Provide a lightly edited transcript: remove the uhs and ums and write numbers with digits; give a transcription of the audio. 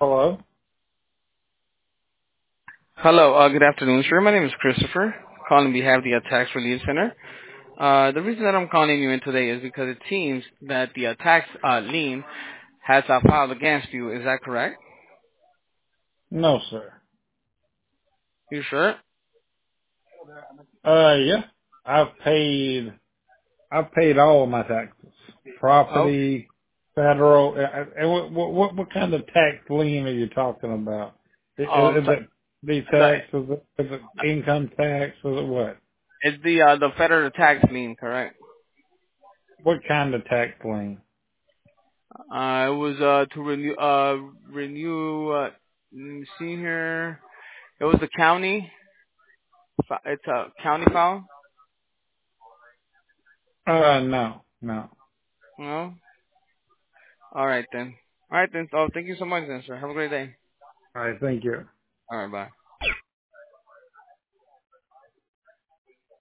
Hello? Hello, good afternoon, sir. My name is Christopher, calling on behalf of the Tax Relief Center. The reason that I'm calling you in today is because it seems that the tax lien has filed against you. Is that correct? No, sir. You sure? Yeah. I've paid all of my taxes. Oh, Property, federal, and what kind of tax lien are you talking about? Is so it the the tax? Is it income tax? Is it what? it's the federal tax lien, correct? What kind of tax lien? It was to renew. Let me see here. It was the county. It's a county file. No. No. All right then. All right then. Oh, thank you so much, then, sir. Have a great day. All right, thank you. All right, bye.